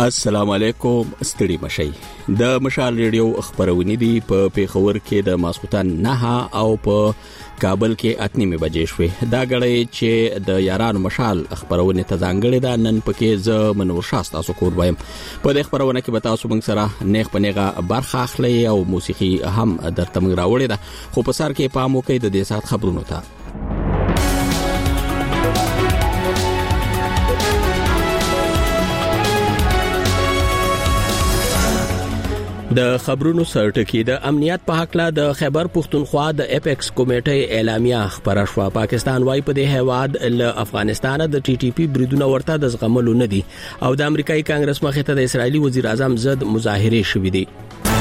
السلام علیکم ستړي مشي د مشال ریډیو خبرونه دي په پیښور کې د ماسختن 9 او په کابل کې 8 بجې شوې دا غړې چې د یارانو مشال خبرونه ته ځانګړې ده نن پکې ز منور شاست تاسو کور وایم په دې خبرونه کې به تاسو موږ سره نیغ پنيغه برخه اخلي او موسیقي هم درته موږ راوړې ده خو په سر کې پام وکړئ د دې سات خبرونو ته د خبرونو سرټکی د امنیت په حق لا د خیبر پختونخوا د اپیکس کمیټې اعلامیه خبره شو پاکستان وايي په دې هواد له افغانستان د ټي ټي پی بریدونه ورته د زغملو نه دي او د امریکایي کانګرس مخې ته د اسرایلی وزیر اعظم ضد مظاهره شوې دي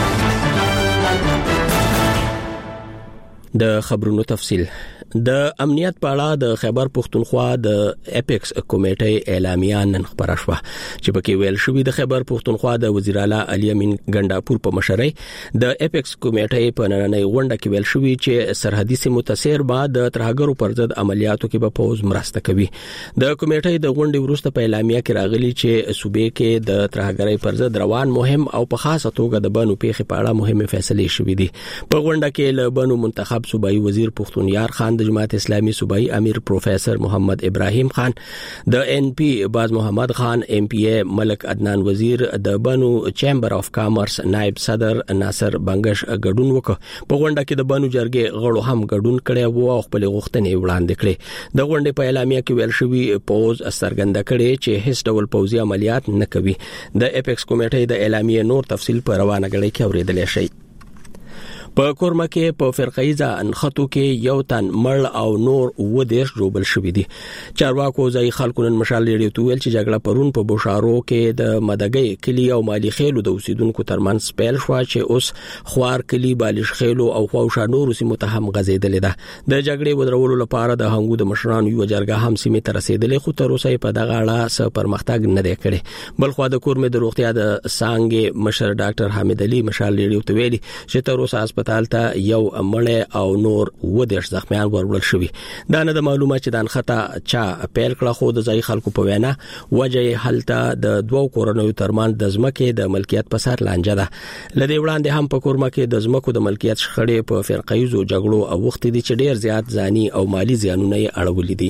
د خبرونو تفصيل د امنیت په اړه د خیبر پختونخوا د اپیکس کمیټې اعلامیه نن خبره شو چې پکې ویل شوې د خیبر پختونخوا د وزیر اعلی علي امین ګنداپور په مشرۍ د اپیکس کمیټې په نننۍ غونډه کې ویل شوې چې سرحدي سیمو تسیر بعد د ترهګرو پر ضد عملیاتو کې به پوز مرسته کوي د کمیټې د غونډې وروسته په اعلامیه کې راغلي چې صوبې کې د ترهګرۍ پر ضد روان مهم او په خاصه توګه د بنو پیښې په اړه مهمه فیصله شوې دي په غونډه کې له بنو منتخب صوبایي وزیر پختون یار خان د جماعت اسلامي صوبایي امیر پروفیسر محمد ابراهیم خان د ان پی باز محمد خان ام پی ای ملک عدنان وزیر د بنو چیمبر اف کامرس نائب صدر ناصر بنگش ګډون وکړ په غونډه کې د بنو جرګې غړو هم ګډون کړي وو او خپل غوښتنې وړاندې کړې د غونډې په اعلامیه کې ویل شوی پوز سرګند کړي چې هیڅ ډول پوزي عملیات نه کوي د اپیکس کمیټې د اعلامیه نور تفصیل پر روانه غړي کې اوریدل شي په کورما کې په فرقایزه انخطو کې یو تن مړ او نور و دیش جوړبل شوې دي چارواکو ځای خلکو نن مشال لري تویل چې جګړه پرون په بوشارو کې د مدګي کلی او مالی خېلو د اوسیدونکو ترمنځ پیل شو چې اوس خوار کلی بالش خېلو او خوښا نور سیمه ته هم غزیدل ده د جګړې ودرولو لپاره د هنګو د مشرانو یو جرګه هم سیمه ته رسیدلې خو تر اوسه په دغه اړه څه پرمختګ نه دی کړی بل خو د کورمه د روغتیا د سانګ مشر ډاکټر حامد علي مشال لري تویل چې تر اوسه هسپتال ته یو مړ او نور و د زخمیان ورول شوی دا نه د معلومه چې د انخطا چا پیل کړه خو د ځای خلکو په وینا وجه حالت د دوو کورونو ترمان د ځمکې د ملکیت په سر لانجه ده لدی وړاندې هم په کورما کې د ځمکو د ملکیت شخړې په فرقایزو جګړو او وخت دي چې ډیر زیات ځاني او مالی زیانونه اړولې دي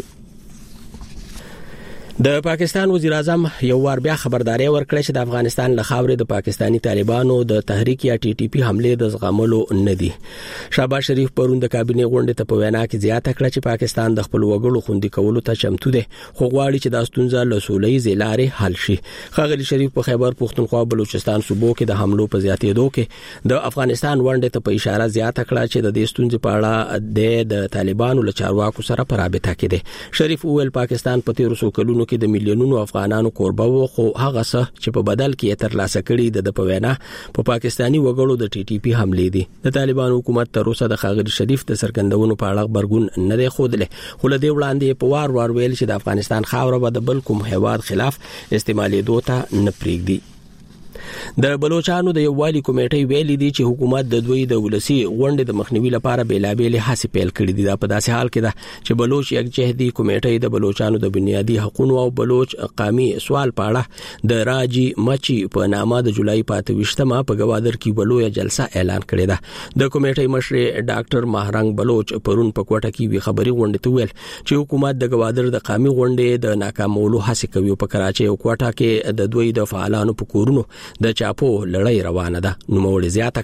د پاکستان وزیر اعظم یو ور بیا خبرداري ورکړه چې د افغانستان له خاورې د پاکستانی طالبانو د تحریک یا ټي ټي پی حمله د زغملو نه دي شهباز شریف پرون د کابینه غونډې ته په وینا کې زیاته کړه چې پاکستان د خپل وګړو خوندي کولو ته چمتو دی خو غواړي چې د ستونزې له سولې لارې حل شي خغلی شریف په خیبر پختونخوا بلوچستان صوبو کې د حملو په زیاتېدو کې د افغانستان غونډې ته په اشاره زیاته کړه چې د دې ستونزې په اړه د طالبانو له چارواکو سره په رابطه کې دي شریف وویل پاکستان په 1300 کلونو کې د میلیونونو افغانانو کوربه وو خو هغه څه چې په بدل کې تر لاسه کړي د پوینا په پاکستانی وګړو د ټي ټي پی حمله دي د طالبانو حکومت تر اوسه د خاغلی شریف د سرګندونو په اړه برګون نه دی خوده خو له دې وړاندې په وار ویل چې د افغانستان خاوره به د بل کوم هیواد خلاف استعمالي دوته نه پریږدي د بلوچستان د یووالي کمیټې ویلي دي چې حکومت د دوی د ولسی غونډې د مخنیوي لپاره بیلابېل هڅې پیل کړې دي په داسې حال کې ده چې بلوچ یکجهتي کمیټې د بلوچستان د بنیادی حقوقو او بلوچ قومي سوال په اړه د راجی مچي په نامه د جولای 28مه په گوادر کې بلویا جلسه اعلان کړې ده د کمیټې مشر ډاکټر ماهرنګ بلوچ پرون په کوټه کې وی خبري غونډه ته ویل چې حکومت د گوادر د قومي غونډې د ناکامولو هڅه کوي په کراچي او کوټه کې د دوی د فعالانو په کورونو د چاپو لړۍ روانه ده نو موږ زیاته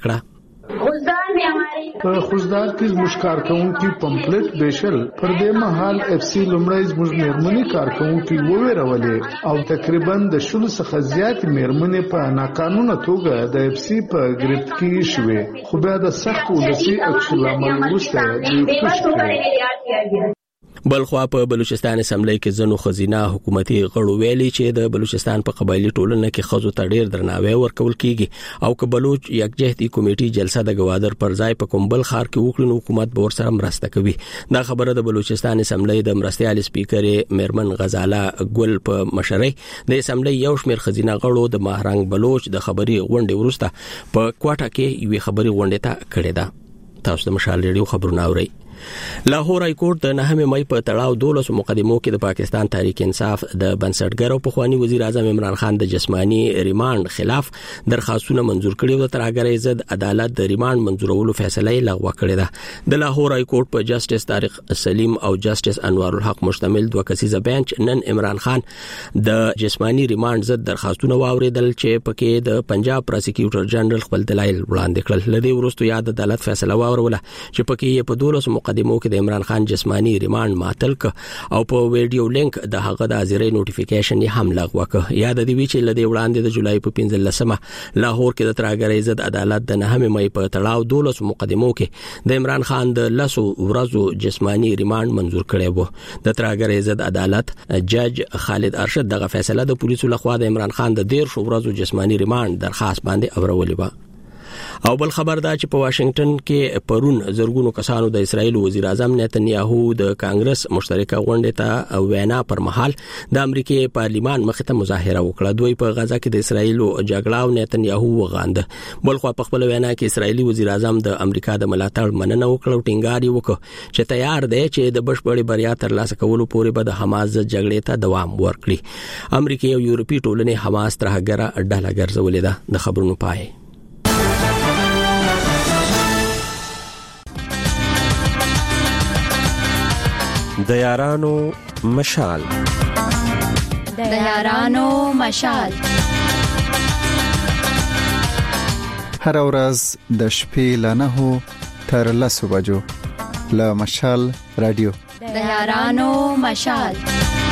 کړه په خوزدار کې زموږ کارکونکو پمفلټ بیشل پر دې مهال اف سی لمړی زموږ میرمنې کارکونکو وویرولې او تقریبا د شلو څخه زیات میرمنې په ناقانونه توګه د اف سی په گرفت کې شوې خو بیا د سخت ولسی اکشن عمل وروسته دوی خوش کړي بلخوا په بلوچستان اسمبلی کې زنو خزینه حکومتي غړو ویلي چې د بلوچستان په قبایلی ټولنه کې خزو ته ډیر درناوی ورکول کیږي او که بلوچ یکجهتي کمیټې جلسه د گوادر پر ځای په کومبل خار کې وکړي نو حکومت به ورسره مرسته کوي دا خبره د بلوچستان اسمبلی د مرستيال سپیکر میرمن غزاله ګل په مشرۍ د اسمبلی یو شمېر خزینه غړو د ماهرنګ بلوچ د خبري غونډې ورسته په کوټه کې یو خبري غونډه ته کړې ده تاسو د مشال ریډیو خبرونه اورئ لاهور های کورټ د 9 مې په تړاو 12 مقدمو کې د پاکستان تحریک انصاف د بنسټګر او پخوانی وزیر اعظم عمران خان د جسمانی ریماند خلاف درخواستونه منزور کړي او ترهګرۍ ضد عدالت د ریماند منزورولو فیصله لغوه کړې ده. د لاهور های کورټ په جسټس طارق سلیم او جسټس انوار الحق مشتمل دوه کسیزه بنچ نن عمران خان د جسمانی ریماند ضد درخواستونه واوریدل چې پکې د پنجاب پروسیکیوټر جنرال خپل دلایل وړاندې کړل. لدی ورستو یاد عدالت فیصله واوروله چې پکې په 12 مقدمو کې د عمران خان جسمانی ریماند معطل ک او په ویډیو لینک د هغه د حاضرۍ نوټیفیکیشن یې هم لغوه ک. یاد دی چې لدی وړاندې د جولای په 15مه لاهور کې د ترهګرۍ ضد عدالت د 9 مې په تړاو 12 مقدمو کې د عمران خان د لاسو ورځو جسمانی ریماند منزور کړی وو. د ترهګرۍ ضد عدالت جج خالد ارشد دغه فیصله د پولیسو لخوا د عمران خان د 13 ورځو جسمانی ریماند درخواست باندې اورولې و. او بل خبر دا چې په واشنگټن کې پرون زرګونو کسانو د اسرایل وزیر اعظم نتنیاهو د کانګرس مشترکه غونډه ته وینا پر مهال د امریکای پارلیمان مخ ته مظاهره وکړه. دوی په غزا کې د اسرایل جګړه او نتنیاهو وغاند. بل خو په خپل وینا کې اسرایلی وزیر اعظم د امریکا د ملاتړ مننه وکړه او ټینګار وکړ چې تیار دی چې د بشپړې بریا ترلاسه کولو پورې به د حماس جګړې ته دوام ورکړي. امریکا او یورپي ټولنې حماس ترهګره ډله ګرځولې ده. د خبرونو پای. د یارانو مشال د یارانو مشال هر ورځ د شپې له 9 تر 10 بجو له مشال رادیو د یارانو مشال.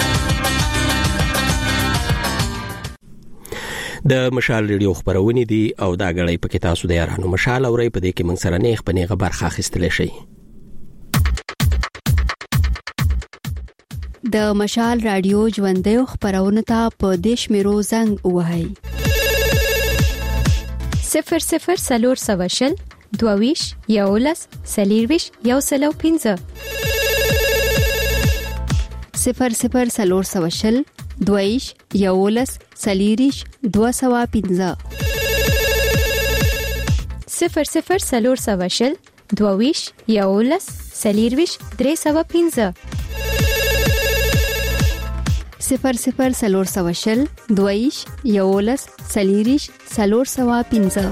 د مشال ریډیو خبرونه دي او دا غړې پکې تاسو د یارانو مشال اورئ په دې کې موږ سره نه خپنه برخه اخیستل شي. د مشال رادیو ژوندۍ خبرونه ته په دیش میرو زنګ وهاي 00 سلور سواشل دوویش یولس سلیرویش یوسلو 15 00 سلور سواشل دوویش یولس سلیریش 215 00 سلور سواشل دوویش یولس سلیرویش 315 00 سلور سواشل دویش یولس سلیریش سلور سوا 15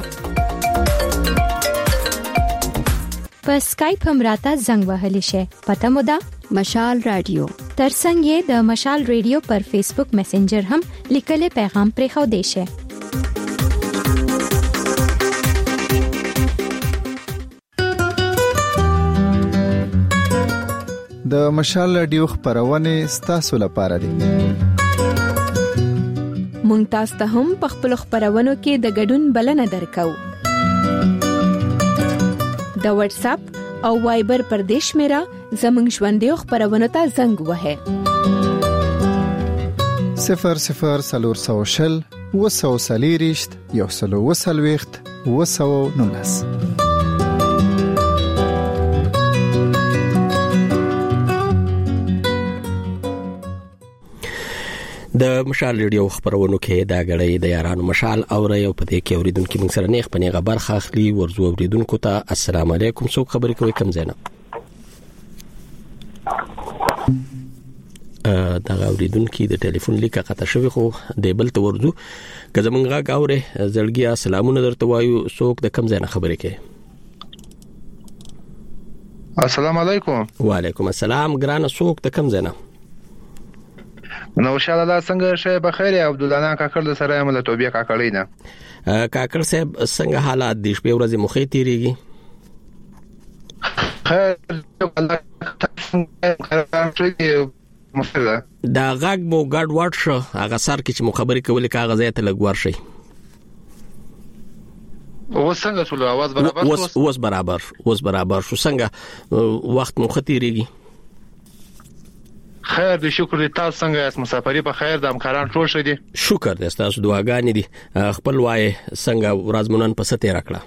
په سکایپ هم راته زنګ وهلی شي. پته مو ده مشال رادیو. ترڅنګ یې د مشال رادیو پر فیسبوک میسنجر هم لیکل پیغام پرې خو دی شي. د مشال رادیو خبرونه ستاسو لپاره دي. مونږ تاسو ته هم په خپل خبرونو کې د ګډون بلنه درکو. د واتس اپ او وایبر پر دیش میرا زمنګ ژوندۍ خبرونه ته زنګ وهه 00 سلور سواشل وسو سلیریشت یوسلو وسلويخت وسو نونس. د مشال ریډیو خبرونو کې دا غړې د یارانو مشال اوري او په دې کې اوریدونکو موږ سره نه خپنه خبر خاخلي ورزو اوریدونکو ته السلام علیکم څوک خبرې کوي کم زینب دا اوریدونکو د ټلیفون لیکه قطع شوی خو د بل ته ورزو که زمونږه غاوره زړګیا سلامونه درته وایو څوک د کم زینب خبرې کوي. السلام علیکم. وعلیکم السلام ګرانه څوک د کم زینب نو شاله الله څنګه شه بخیر عبدالله کاکړ د سره عمل توبې کاکړی نه کاکړ صاحب څنګه حالات د شپې ورځې مخې تیریږي؟ خیر دا غږ مو ګډ وډ شو هغه سر کې چې مخابري کولې کاغذ ته لګ ورشي اوس څنګه ټول आवाज برابر اوس برابر شو څنګه وخت مو ختیریږي؟ خیر دې شکر دې تاسو څنګه یاست مسافری په خیر د همکاران ټول شه دي شکر دې تاسو دعاګانې دي خپل وای څنګه ورځمنن په ستې راکړه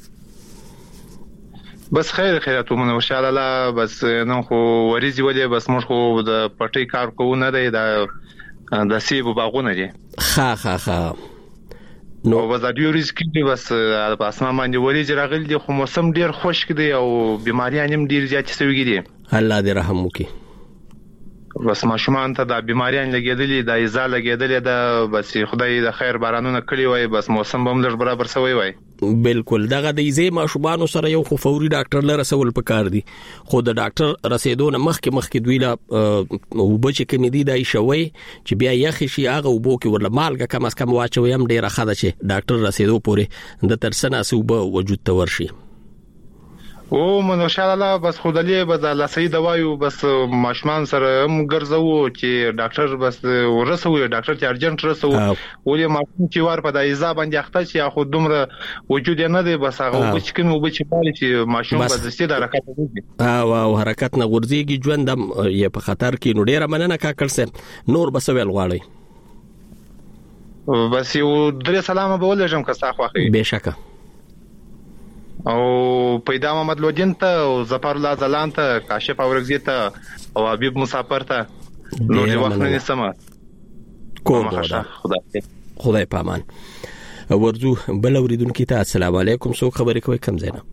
بس خیرات ومنه ان شاء الله بس نن خو وريزي ولې بس موږ خو د پټي کار کوو نه دی د سیب باغونه دي ها نو وزادیو ریسک دی بس په اسمان باندې ورې راغلي دي خو موسم ډیر خشک دی او بیماریان هم ډیر زیات شوي دي الله دې رحم وکړي بس ماشومان ته د بیماریان لګیدلې د ایزا لګیدلې د بس خدای د خیر بارانونه کړی وای بس موسم هم لږ برابر شوی وای بالکل دغه د ایزې ماشومان سره یو خو فوري ډاکټر لره رسول پکار دي خو د ډاکټر رسیدونه مخکې دوی لا وبچ کمی دي دای شوی چې بیا یخ شي هغه وبو کې ورله مالګه کم اس کم واچوي هم ډیره خاله چې ډاکټر رسیدو پورې د ترسنه سوبه وجود ته ورشي او منو شاء الله بس خدای به د لاسي دوايو بس ماشومان سره هم ګرځو چې ډاکټر بس ورسوي ډاکټر ته ارجنټ رسوي ولې ماشوم چې ور په د ایزا باندې اخته چې خو دومره وجود نه دی بس هغه وبچ کوم وبچ پالي چې ماشوم په دستي د حرکت وکړي او حرکت نه ورځيږي ژوندم یې په خطر کې نو ډیره مننه کاکړ سم نور بس ویل غواړي بس یو درې سلام به ولېږم که تاسو خوښي بهشکه او پیدا محمد لودین ته او ظفر الله زلان ته کاشف اورغزی ته او حبیب مسافر ته نور دی وخت نه سم کوم خدای پامان ورزو بل اوریدونکو ته السلام علیکم سو خبرې کوي کم زینا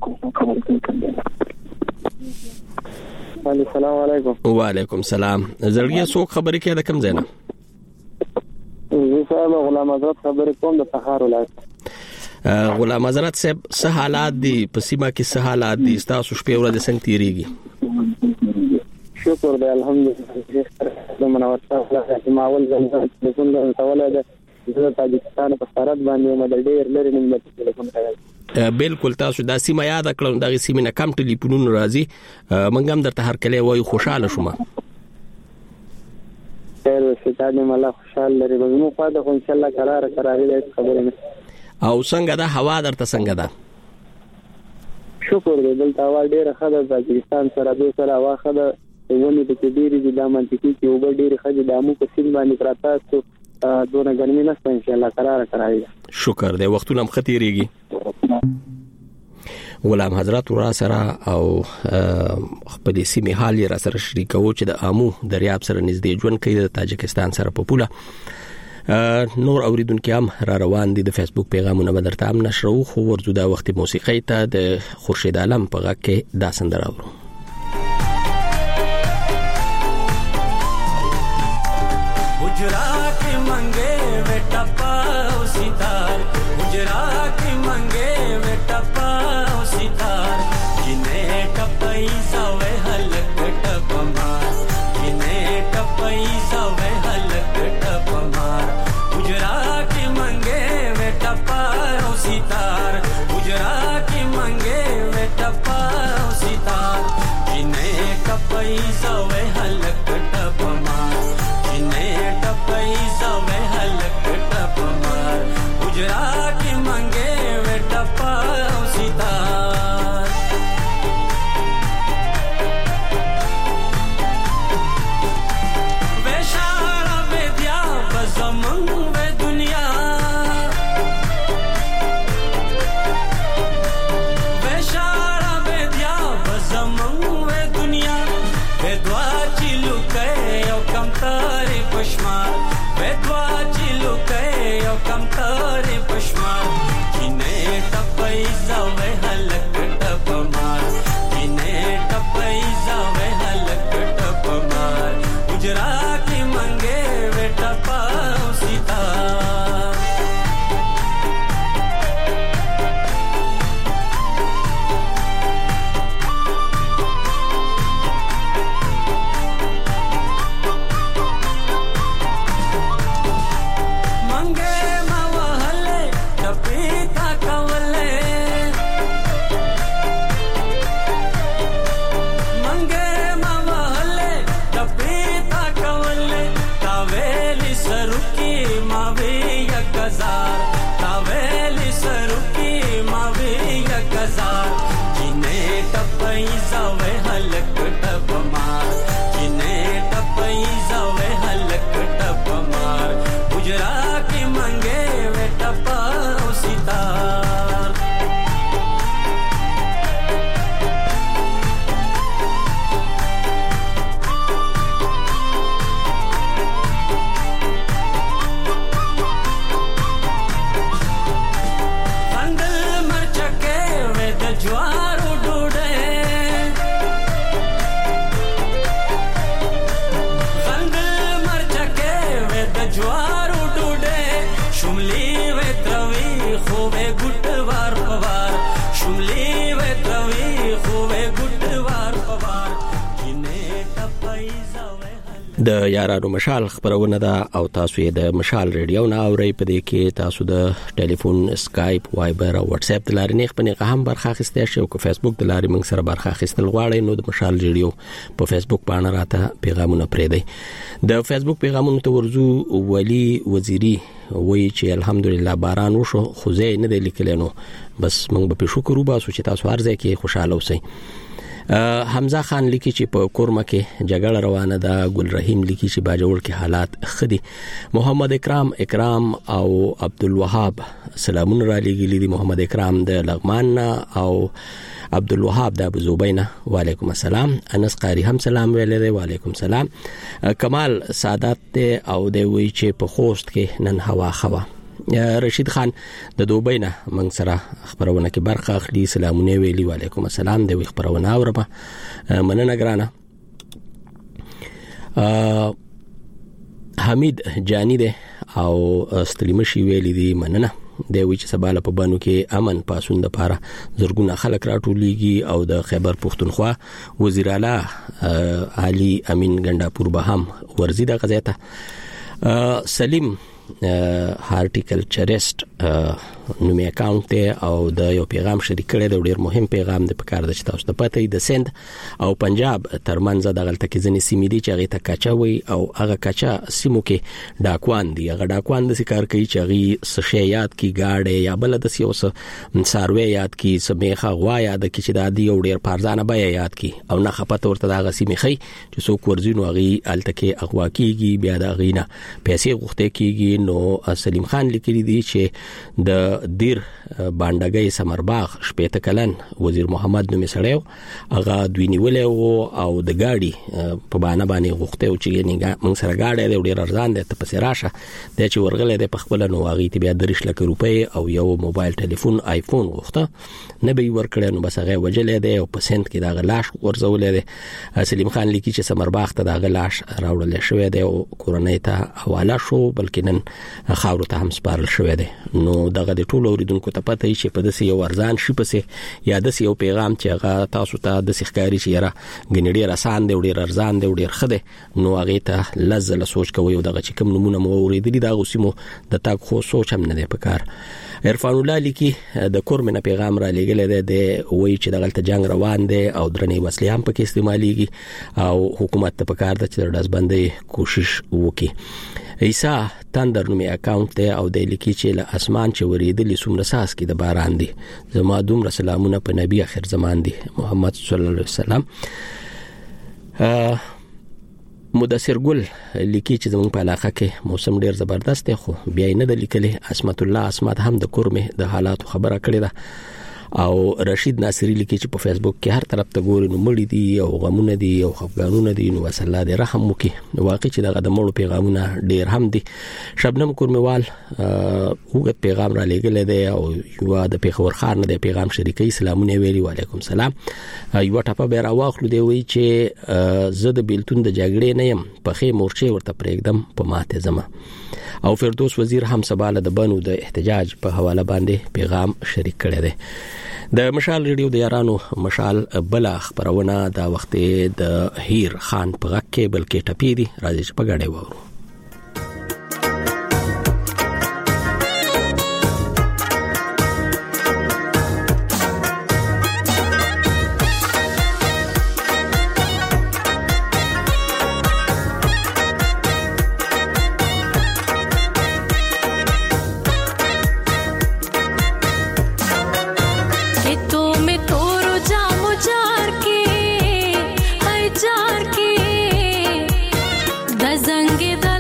السلام علیکم وعلیکم السلام زړګي سو خبرې کوي کم زینا زه صاحب غلام حضرت خبرې کوم د سهار ولایت غلام حضرت صاحب څه حالات دي په سیمه کې څه حالات دي تاسو شپه ورځ څنګه تیریږي شکر دی الحمدلله د منور تاسو چې ماول زموږ د څنګه تولد د تاجکستان په سرحد باندې مده ډیر لري نه ټلیفون کوي بالکل تاسو د سیمه یاد کړم د سیمه نه کم ټلیفونونه راځي منګم درته هر کله وای خوشاله شوم خیر ستاسو مله خوشاله لري زموږ په دغه ان شاء الله قرار دی خبرې او څنګه دا هوا درته څنګه ده شکر دې دلته هوا ډیره ښه ده پاکستان سره د سره هوا ښه ده ونې د ډیرې د منطقي کې وب ډیره ښه ده مو په سیند باندې پراته څو دونه ګرمي نه ان شاء الله قرار دی شکر دې وختونه هم ختیریږي غلام حضرت ورا سره او خپل سیمه حال را سره شریکو چې د امو دریاب سره نږدې ژوند کوي د تاجکستان سره په پوله نور اوریدونکو هم را روان دي د فیسبوک پیغامونه بدرته هم نشرو خو ورته د وخت موسیقي ته د خورشید عالم په غږ کې دا سندره اورو गुजरा के मंगे वे टपाओ सितार गुजरा के मंगे वे टपाओ सितार किने टपई सवे हलक टपमार किने टपई सवे हलक टपमार गुजरा के मंगे वे टपाओ सितार गुजरा के मंगे वे टपाओ सितार किने टपई सवे हलक टपमार पैसा में हलक टपमार गुजरा की मंगे वे टपा सितार वे शारा में दिया बज़मन वे दुनिया वे शारा में दिया बज़मन वे दुनिया वे दुआ चिलु के यो कम तारे पश्मार वेदवा चिलु के यो कम तारे पश्मार किने टपैसा वे हलक टपमार किने टपैसा वे हलक टपमार गुजरा की मंगे वे टपा सितार د یارانو مشال خبرونه ده او تاسو یې د مشال ریډیو نه اورئ. په دې کې تاسو د ټلیفون، اسکایپ، وایبر او واتس اپ د لارې نه خپل هم برخه اخیستئ شئ او په فیسبوک د لارې موږ سره برخه اخیستل غواړئ نو د مشال ریډیو په فیسبوک باندې راته پیغامونه پرېږدئ. د فیسبوک پیغامونو ته ورزو. ولی وزیری وایي چې الحمدلله باران وشو خو زه نه دی لیکلی نو بس موږ به شکر وباسو چې تاسو هر ځای کې خوشاله اوسئ. حمزه خان لیکي چې په کورمه کې جګړه روانه ده. ګل رحیم لیکي چې باجوړ کې حالات خدي. محمد اکرام او عبدالوهاب سلامونه را لېږلي دي. محمد اکرام د لغمان او عبدالوهاب د ابوزوبینا. وعلیکم السلام. انس قاری هم سلام ویل دي. وعلیکم السلام. کمال سعادت او د وی چې په خوست کې نن هوا خوا. رشید خان د دوبۍ نه موږ سره خبرونه کې برخه اخلي. سلامونه ویلي. وعلیکم السلام. د خبرونه اورم. مننه ګرانه. حمید جانی ده او ستلیمشي ویلي دي. مننه. د وی چې سباله په بانو کې امن پاسون د پاره زرګونه خلک راټولېږي او د خیبر پختونخوا وزیر اعلی علي امین ګنداپور به هم ورزي د غزاته. سلیم هارټیکلچرست نومي اکاونټ ته او د یو پیغام شریک کړی د ډیر مهم پیغام د پکار د تاسو ته پته د سند او پنجاب ترمنځ د غلطه کې ځنې سیمې دي چې هغه ته کاچوي او هغه کاچا سیمو کې ډاکوان دي. هغه ډاکوان د سکار کوي چې هغه سشیات کی گاډه یا بل د سیوس ساروی یاد کی سمیخه غوا یاد کی چې د دی ډیر پارزانه بیا یاد کی او نه خپته ورته د غسیمې خي چې څوک ورزینو هغه التکه اغوا کیږي بیا د غینا پیسې غوښته کیږي. نو سلیم خان لیکلی دی چې د دیر باندګي سمرباغ شپېته کلن وزیر محمد نومي سړیو هغه دوی نیولې او د گاډي په باندې غوښته او چې موږ سره گاډي د ډیر ارزان ده ته پسې راشه د چې ورغله د پخپل نو هغه ته بیا 3 لک روپۍ او یو موبایل ټلیفون آیفون غوښته نه به ورکړي نو بس هغه وجلې ده او پسند کې دا غلاش ورزولې ده. سلیم خان لیکي چې سمرباغ ته دا غلاش راوړل شوی دی او کورنۍ ته حواله شو بلکې نن خاورو ته هم سپارل شوی دی. نو دغه د ټولو اوریدونکو ته پته چې په داسې یو ارزان شي پسې یا داسې یو پیغام چې هغه تاسو ته د ښکاری چې یاره ګنې ډېر آسان دی ډېر ارزان دی ډېر ښه دی نو هغه ته لزله سوچ کوئ او دغه چې کوم نمونه مو اوریدلي دا اوسمو د تاک خو سوچ هم نه دی پکار. عرفان الله لیکي د کورمنه پیغام را لېږل دی وایي چې دغه جنگ روان دی او درنې وسلې هم پکې استعمالېږي او حکومت ته پکار ده چې د داسبندۍ کوشش وکړي. عیسی تندر نومي اکاونټ ته او د لیکي چې له اسمان چې وریدلی څومره ساس کې د باران دي. زما دومره سلامونه په نبی اخر زمان دي محمد صلی الله علیه وسلم. مدثر ګل لیکي چې زموږ په علاقه کې موسم ډیر زبردست دی خو بیا نه د لیکلي. اسمت الله اسمت هم د کورمه د حالات خبره کړې ده او رشید ناصری لیکي چې په فیسبوک کې هر طرف ته ګوري نو مړی دي او غمونه دي او خفګانونه دي نو وصلی الله دې رحم وکي. واقعي چې دغه د مړو پیغامونه ډیر هم دي. شبنم کورموال وګت پیغام را لېږل دی او یو د پیښور خار نه د پیغام شریکي سلامونه ویلي. وعلیکم السلام. یو ټاپه به راواخلو دی وی چې زه د بیلتون د جګړې نه يم په خې مورچه ورته پرېږدم په ماته زما. او فردوس وزیر هم سباله د بنو د احتجاج په حواله باندې پیغام شریک کړی دی. د مشال ریډیو د یارانو مشال بلا خبرونه دا وخت د هیر خان په غږ کې بلکې ټپی دي راځي چې په غاډه وورو. जार के दजंगे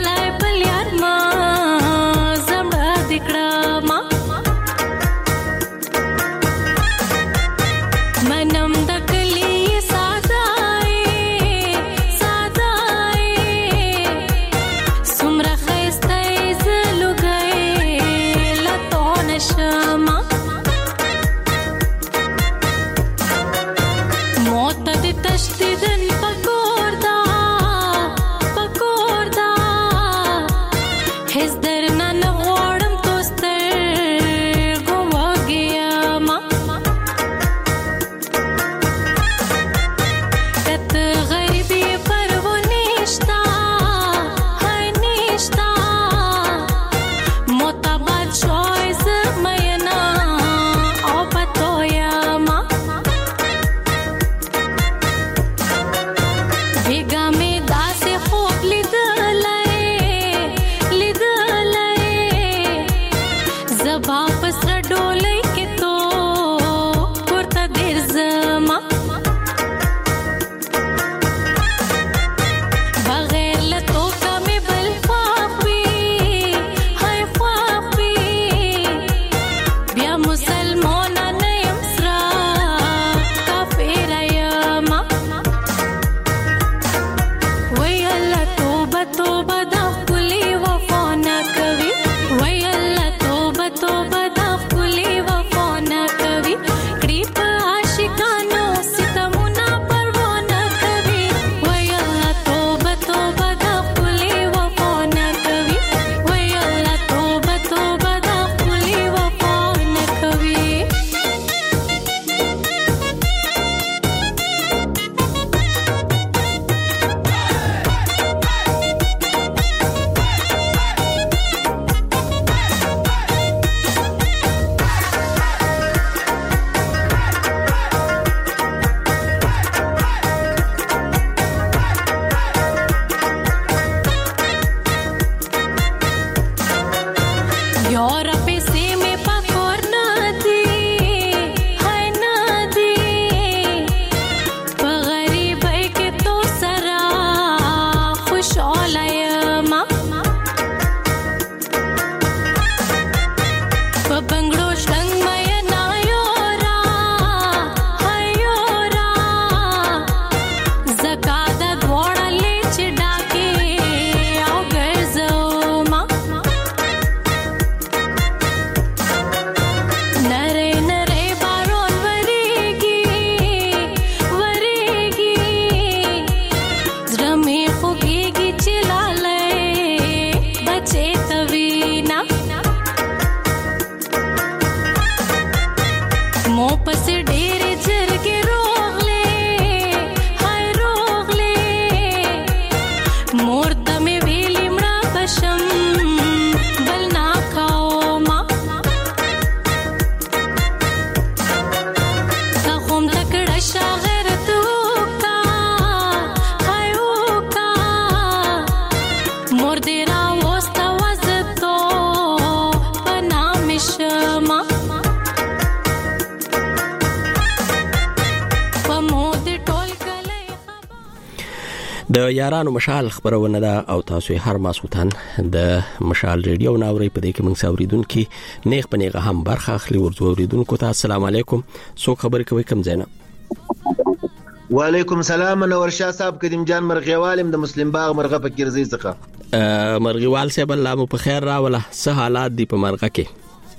د یارانو مشال خبرونه ده او تاسو هر ماسوتن د مشال ریډیو ناوري په دې کې موږ ساوریدونکو نیغ په نیغه هم برخه اخلي ورته اوریدونکو ته السلام علیکم سو خبر کوي کم زینا وعلیکم السلام نور شاه صاحب کدیم جان مرغیوالم د مسلم باغ مرغه فکر زی څخه مرغیوال صاحب الله مو په خیر راوله سه حالات دی په مرغه کې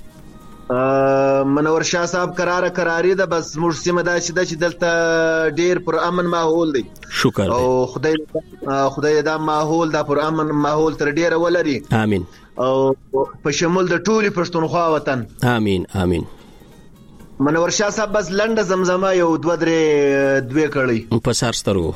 منور شاه صاحب قراری ده بس موږ سیمه دا چې دلته ډیر پر امن ماحول دی شکر او خدای دا ماحول دا پر امن ماحول تر ډیره ولري امين او په شمول د ټولي پښتونخوا وطن امين امين منور شاه صاحب بس لنډه زمزمه یو دوه کړی په سرسترو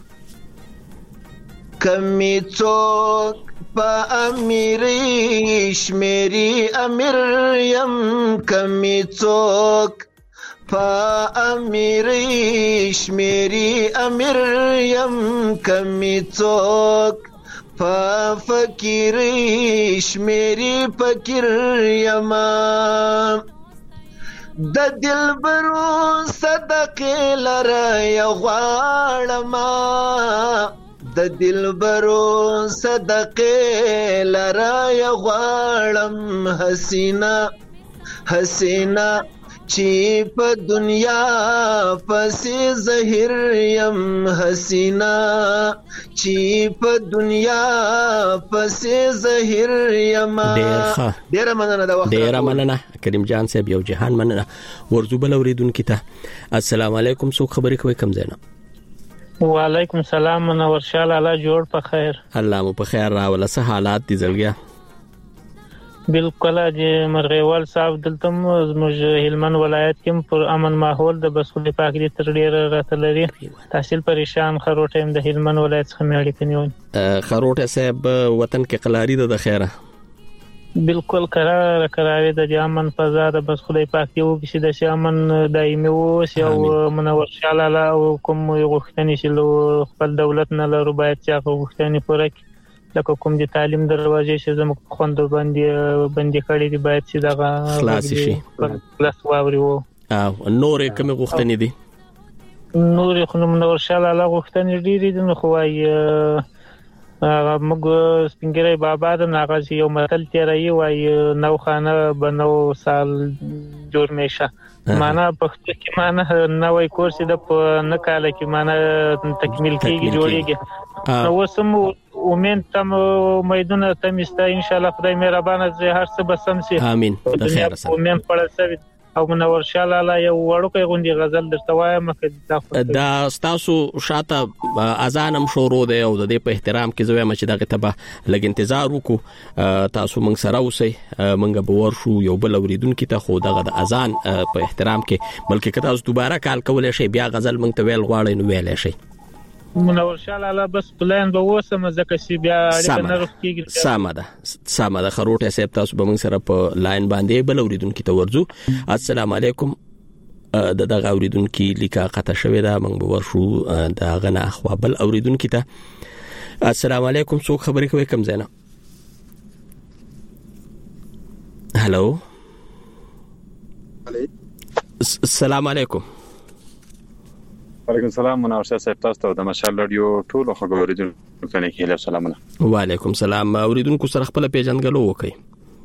کمی څوک په امیریش میری امیر یم کمی څوک په امیریش میری امیر یم کمی څوک په فقیریش میری فقیر یم د دلبرو صدقې لره غواړم د دلبرو صدقې لره غواړم حسینا چې په دنیا پسې زهر یم حسینا چې په دنیا پسې زهر یم ډیره مننه د وخت ډیره مننه کریم جان صاحب یو جهان مننه ورزو بل اوریدونکو ته السلام علیکم سو خبرې کوي کم زینا وعلیکم السلام منور شاه لاله جوړ په خیر الله مو په خیر راوله سه حالات دي زلګیا بالکل چې مرغیوال صاحب دلته زموږ هلمند ولایت کې پر امن ماحول د بسخلي پاک دي تر ډیره راتلري تحصیل پریشان خروټه د هلمند ولایت څخه مېړی کنيون خروټه صاحب وطن کې قلاری ده د خیره بالکل قرار د امن فضا د بسخلي پاک دی او چې د امن دایمي وو او منور شاه لاله او کوم غوښتنې چې خپل دولت نه لرو باید چې غوښتنې پوره کړي لکه کوم د تعلیم دروازې چې زموږ خوند باندې کړي دي باید چې دغه خلاص شي خلاص واوري وو او نور کوم غوښتنې دي نور خو منور شاه لاله غوښتنې ډېرې دي نو خو وايي موږ سپینګری بابا د ناغازي یو متل تیرای وای نو خانه بنو سال جوړ میشه معنا پښتو کې معنا نوې کورس د نه کاله کې معنا تکمیل کیږي جوړیږي نو وسم امید تم امیدونه تم است ان شاء الله خدای مهربان زه هر څه بسم سي امين د خیر سره امید پړسوي او منور شاه لاله یو وړوکی غونډي غزل درته وایم دا تاسو شاته اذان هم شروع دی او د دې په احترام کې زویم چې دغه تبه لګ انتظار وکړو تاسو موږ سره اوسئ موږ به ورشو یو بل اوریدونکو ته خو دغه د اذان په احترام کې بلکې که تاسو دوباره کال کولای شئ بیا غزل موږ ته ویل غواړئ نو ویلای شئ منور شاه لاله بس پلان به وسم زکه سی بیا اړیکه نه رخصتیږي ساده خروټه صاحب تاسو به موږ سره په لاین باندې بل اوریدونکو ته ورځو السلام علیکم دغه اوریدونکو لیکه قطع شوې ده موږ به ورشو دغه نه خو بل اوریدونکو ته السلام علیکم څوک خبرې کوي کم زینا هالو السلام علیکم وعلیکم السلام منور شاه صاحب تاسو ته د مشال رادیو ټول خبرونه کوي کله سلامونه وعلیکم السلام اوریدونکو سره خپل پیژنګلو وکي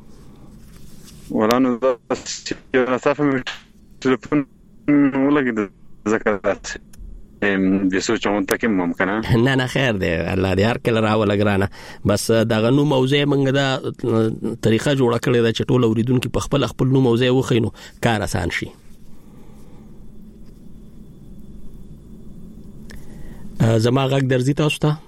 ورانو د صفه ټلیفون ولګي زکات د سوچون تکه ممکنه نه خیر دی الله دې هر کله راولا ګرانه بس دغه نو موضوع منګه دا طریقه جوړه کړې ده چې ټول اوریدونکو په خپل نو موضوع وخینو کار آسان شي زما غږ درځي تاسو ته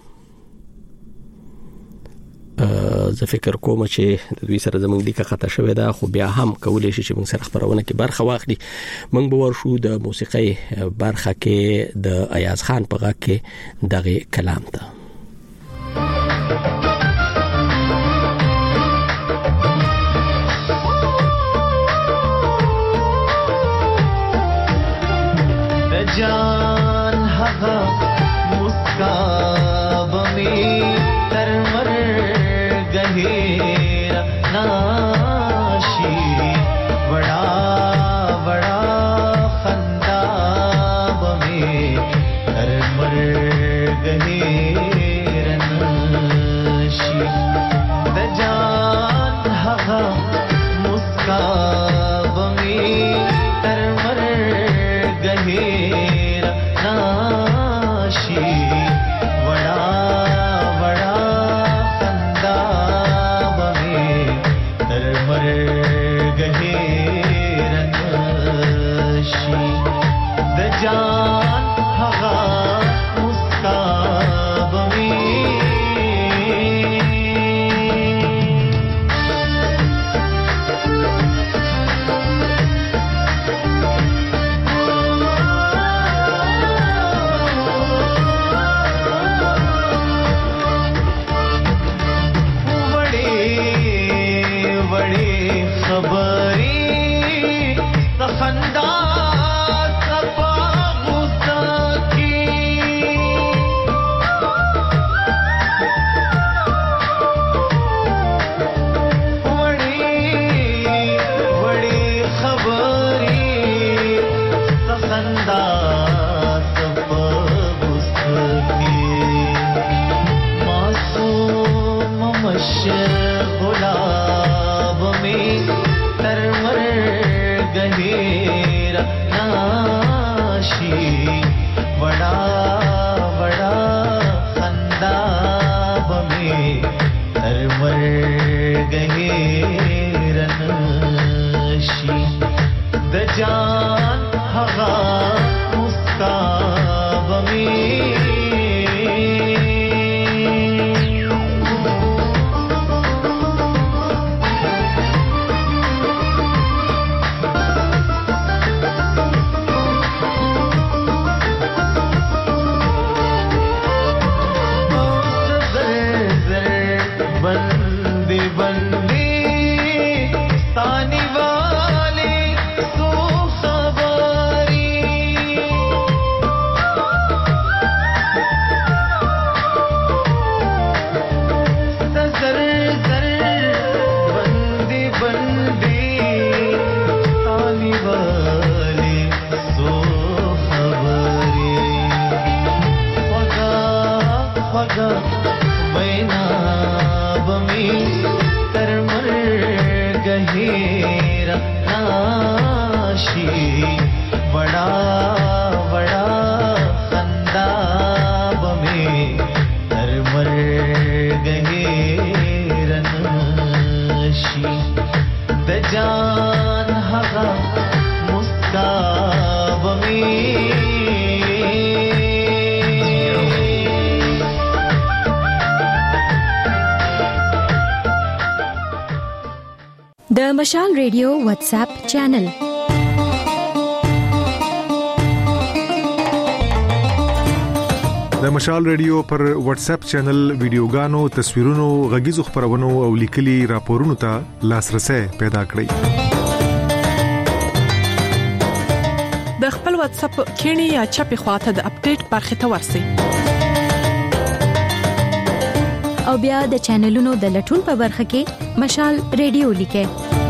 زه فکر کوم چې د دوی سره زموږ لیکه خطا شوې ده خو بیا هم کولای شي چې موږ سره خبرونه کې برخه واخلي موږ به ورشو د موسیقۍ برخه کې د ایاز خان په غږ کې دغه کلام ته جان هغه بمی تر مرگهیر ناشی بڑا بڑا خندا بمی تر مرگهیر هغه وینا بمی تر مرګ هیر ناشي بڑا بڑا خندا بمی تر مرګ هیر ناشي د جان هغه مسکا بمی د مشال ریډیو واتس اپ چینل د مشال ریډیو پر واتس اپ چینل ویډیوګانو تصویرونو غږیزو خبرونو او لیکلي راپورونو ته لاسرسي پیدا کړئ د خپل واتس اپ کینی یا چپی خواته د اپډیټ برخه ته ورسئ او بیا د چینلونو د لټون په برخه کې مشال ریډیو لیکه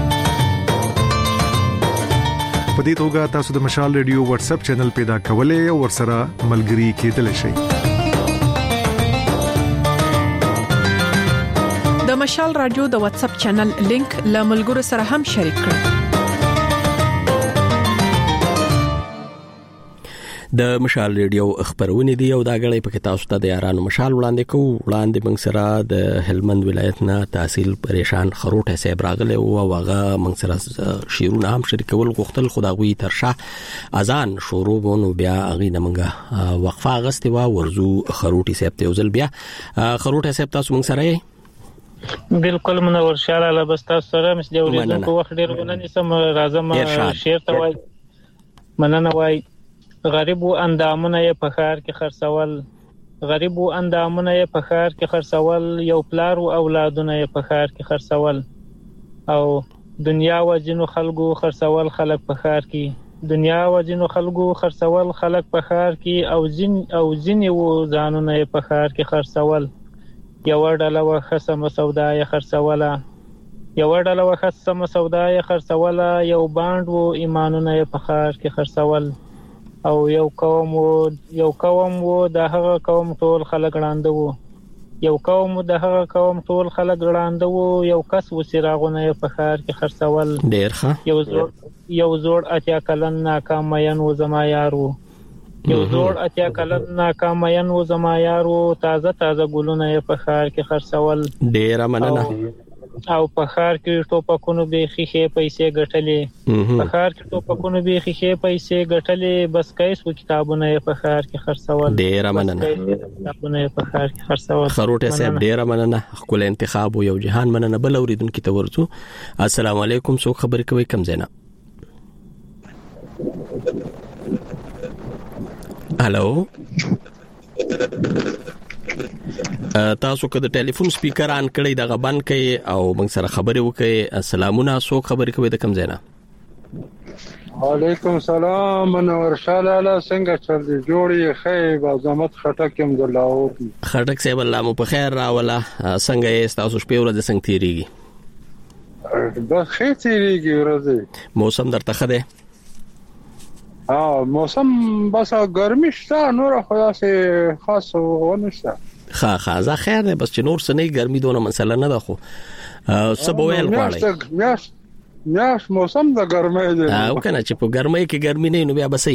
په دې توګه تاسو د مشال ریډیو واتس اپ چینل پیدا کولای او ورسره ملګري کېدلی شئ د مشال رادیو د واتس اپ چینل لینک له ملګرو سره هم شریک کړئ د مشال ریډیو خبرونه دی او دا غړي په تاسو ته د یارانو مشال وړاندې موږ سره د هلمند ولایت نه تحصیل پریشان خروټه صاحب راغله او هغه موږ سره شیرونه هم شریکول غوښتل خداوی ترشا اذان شروع ونه بیا اغه نمنګه وقفه غستې وا ورزو خروټي صاحب ته وزل بیا خروټه صاحب تاسو موږ سره بالکل منور شاله الله بس تاسو سره مس دی ورېدو کو وخت ډیر ونه نسم راځم شیر ته وای مننه وای غریب و اندامونه په خار کې خرڅول غریب و اندامونه په خار کې خرڅول یو پلار او اولادونه په خار کې خرڅول او دنیا وجنو خلقو خرڅول خلق په خار کې دنیا وجنو خلقو خرڅول خلق په خار کې او زین و ځانونه په خار کې خرڅول یو ډله وخصم سودای خرڅوله یو ډله وخصم سودای خرڅوله یو باند و ایمانونه په خار کې خرڅول او یو قوم و د هغه قوم ټول خلک وړاندو یو قوم د هغه قوم ټول خلک وړاندو یو کس و سراغونه په خار کې خرڅول ډیر ښه یو زوړ اتیا کلن ناکام ین و زما یارو یو زوړ اتیا کلن ناکام ین و زما یارو تازه ګلونه په خار کې خرڅول ډیر مننه او په خار کې ټوپکونو به خيخه پیسې ګټلې په خار کې ټوپکونو به خيخه پیسې ګټلې بس کیس و کتابونه په خار کې خرڅول ډیر مننه کتابونه په خار کې خرڅول خروټه صاحب ډیر مننه خپل انتخاب یو جهان مننه بل اوریدونکو ته ورته السلام علیکم څو خبر کوي کم زینا هالو تاسو که د ټلیفون سپیکر آن کړئ دغه بند کړئ او موږ سره خبرې وکړئ السلامونه څو خبرې کوي د کم ځای نه وعلیکم السلام منور شاله الله څنګه چل دی جوړی خیر عظمت خټک هم دلاو خټک صاحب الله مو په خیر راولا څنګه یې تاسو شپې ورځ څنګه تیریږي بس خیر تیریږي ورځ موسم درته خده موسم بس ګرمي شته نور خدا سي خاص ونشته خا خیر ده بس چې نور سنې ګرمي دونه مسله نه ده خو سبویل غواړي میاش موسم د ګرمۍ دی او کنه چې په ګرمۍ کې ګرمي نه نو بیا بسې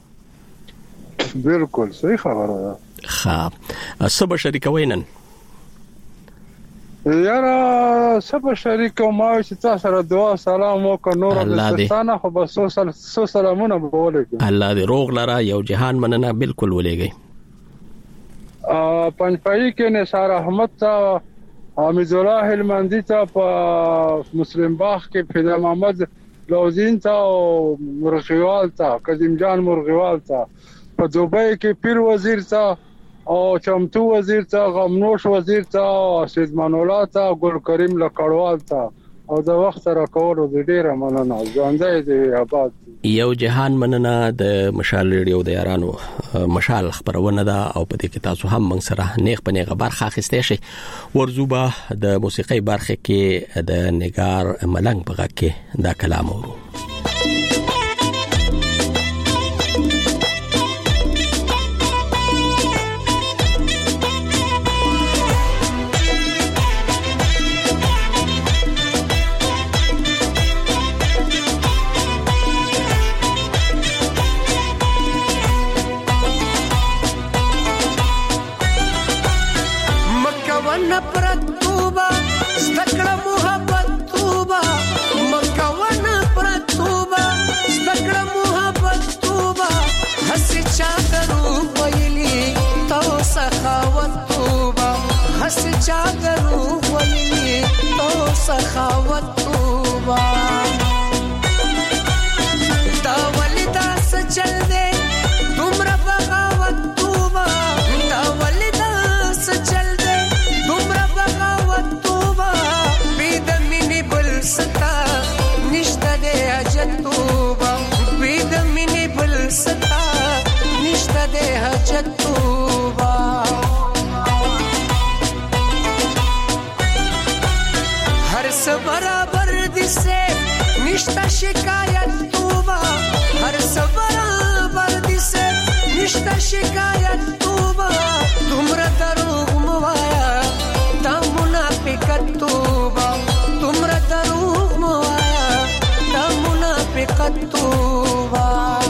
بالکل صحیح خبره ده سبا شریکوي نن یاره سبا شریک ما چې تاسو سره دعا سلام وکړ نور د ستانه خو بس سو سلامونه بوله الله دې روغ لرا یو جهان مننه بالکل ولېږي پنځپای کې نثار احمد تا حمید الله هلمندي تا په مسلم باغ کې فدا محمد لوزین تا او مرغیوال تا قدیم جان مرغیوال تا په دوبۍ کې پیر وزیر تا او چمتو وزیر تا غمنوش وزیر تا سید منولا تا ګل کریم لکړوال تا او د وخت را کولو د ډیره مننه ځانځي دی آباد یو جهان مننه د مشال ریډیو د یارانو مشال خبرونه ده او په دې کې تاسو هم موږ سره نیغ په نیغه برخه اخیستئ شئ ورزوبه د موسیقي برخه کې د نگار ملنګ په غږ کې دا کلام اورو نفرت توبه ستکړه محبت توبه مکو نفرت توبه ستکړه محبت توبه هسې چا درو ویلي تو سخاوت توبه هسې چا درو ویلي تو سخاوت توبه دا ولدا سچل دے تمرا بغاوت توبه دا ولدا سچل دے تمرا بغاوت توبه بيد مني بل ستا نشته دے حاجت توبه بيد مني بل ستا نشته دے حاجت توبه हर सब बराबर दिसे निष्ठा शिकायत तूबा हर सब बराबर दिसे निष्ठा शिकायत तूबा तुमरा दरूग मवाया ता मुनाफिकत तूबा तुमरा दरूग मवाया ता मुनाफिकत तूबा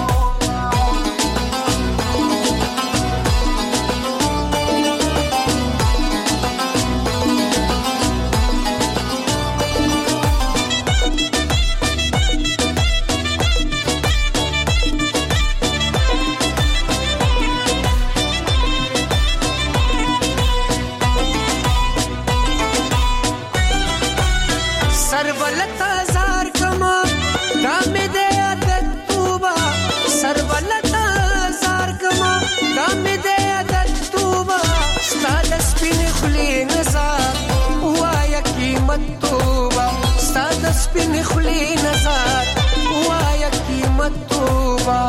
سپین خلی نظر وایا قیمت توبه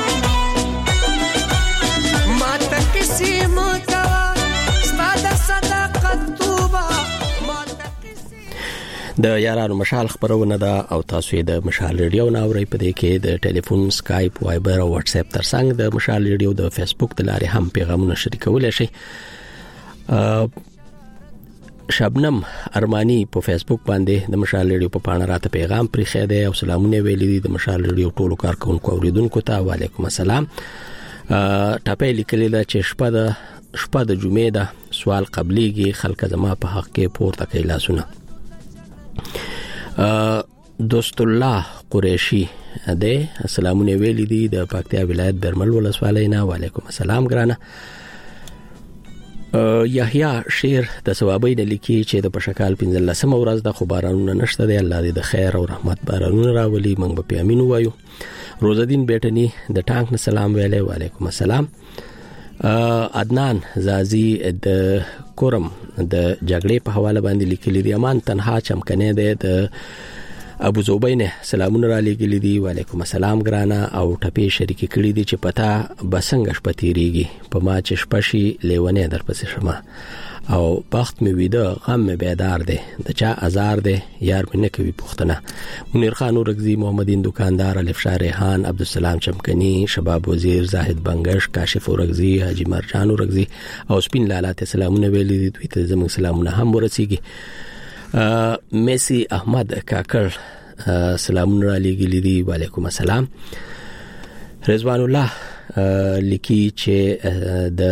ما ته کسی مکوا ستاد صداقت توبه د یارانو مشال خبرونه ده او تاسو د مشال ریډیو ناوړی په دې کې د ټلیفون سکایپ وایبر او واتس اپ ترڅنګ د مشال ریډیو د فیسبوک د لارې هم پیغامونه شریکولای شئ شبنم ارمانی په فیسبوک باندې د مشال ریډیو په پاڼه راته پیغام پرې خېده او سلامونه ویلي دي د مشال ریډیو ټولو کارکونکو اوریدونکو ته وعلیکم السلام ټاپې لیکلي دا چې شپه د جمعې ده سوال قبليږي خلک زما په حق کې پورته کوي لاسونه دوست الله قریشی ده سلامونه ویلي دي د پکتیا ولایت برمل ولسوالۍ نه وعلیکم السلام ګرانه یحیی شیر د ثوابین لیکي چې د پشکال 15 ورځ د خبرانو نشته دی الله دې د خیر او رحمت بارانونه راولي موږ په امین وایو روزدین بیٹنی د ټانک نه سلام ویلې وعلیکم السلام عدنان زازی د کورم د جګړې په حواله باندې لیکلي دی امان تنها چمکنه دی د ابو زوبینه سلامونه را لګلې دي وعلیکم السلام ګرانا او ټپې شریک کړي دي چې پتا بسنګ شپتيريږي په ما چې شپشي لیونه درپسې شمه او بخت می ویده غم می بیدار ده د چا ازار ده یار مې نه کوي پښتنه منیر خان ورغزي محمدین دکاندار الف شاه ریحان عبدالسلام چمکنی شباب وزیر زاهد بنگش کاشف ورغزي حاجی مرجان ورغزي او سپین لاله ته سلامونه ویلي دي دوی ته زموږ سلامونه هم ورسیږي میسی احمد کاکر سلامونه را لګلې دي وعلیکم السلام رضوان الله لیکي چې د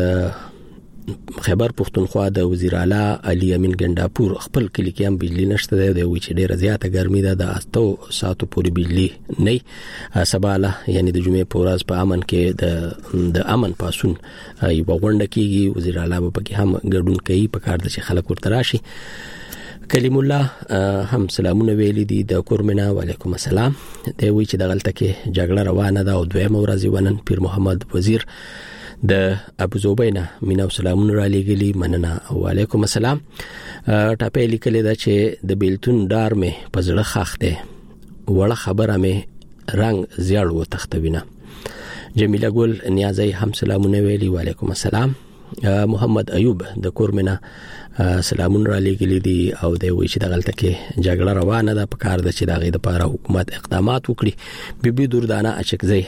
خیبر پختونخوا د وزیر اعلی علي امین ګنداپور خپل کلی کې هم بجلی نشته دی وی چې ډیره زیاته ګرمي ده د 8 ساعتو پورې بجلی نه سباله یعنی د جمعې په ورځ په امن کې د امن پاسون یو غونډه کیږي وزیر اعلی په کې هم ګډون کوي په کار د خلک ورته راشي کلیم الله هم سلامونه ویلي دي د کورمنا وعلیکم السلام دی وی چې د غلطه کې جګړه روانه ده او دویمه ورځ ونن پیر محمد وزیر د ابو زوبینه مینا سلامونه را لګلی مننه وعلیکم السلام ټاپې لیکلې ده چې د بیلتون دار مې پزړه خاخته وړه خبره مې رنگ زیړ و تختوینه جمیله ګل نیازی هم سلامونه ویلي وعلیکم السلام محمد ایوب د کورمنا سلامونه را لګلې دي او د وی چې د غلطه کې جګړه روانه ده په کار ده چې د غي د لپاره حکومت اقدامات وکړي بیبي دردانه اچکزي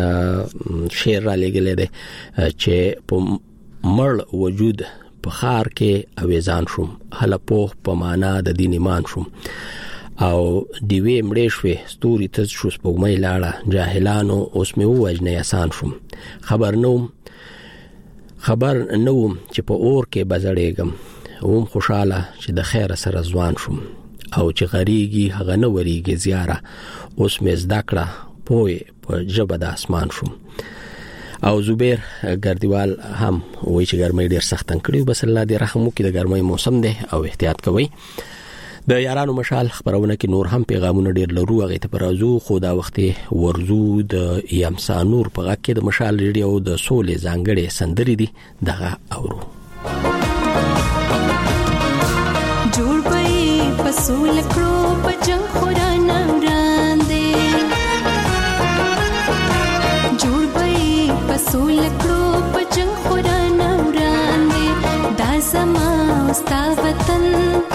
شعر را لګلې ده چې په مړ وجود په خار کې اویزان شوم هله په معنا د دین ایمان شوم او دیوی مړې شوې ستوري تز شو سپوږمۍ لاړه جاهلانو اوس مې ووجنه آسان شوم خبر نوم چې په اور کې بزړېګم هم خوشاله چې د خیر سره ځوان شوم او چې غریږي هغه نه وریږي زیاره اوس مې زده کړه پوهه په ژبه د اسمان شوم. او زبیر ګردیوال هم وایي چې ګرمۍ ډېر سخت کړي، بس الله دې رحم وکړي، د ګرمۍ موسم دی او احتیاط کوئ. د یارانو مشال خبرونه کې نور هم پیغامونه ډېر لرو، هغه ته پرازو خو دا وخت ورزو د یمسا نور په غږ کې د مشال ریډیو د سولې ځانګړې سندرې دي دغه اورو. جوړ پي پسول کړو پجن خورانه وړاندې، جوړ پي پسول کړو پجن خورانه وړاندې، دا زما ستا وطن،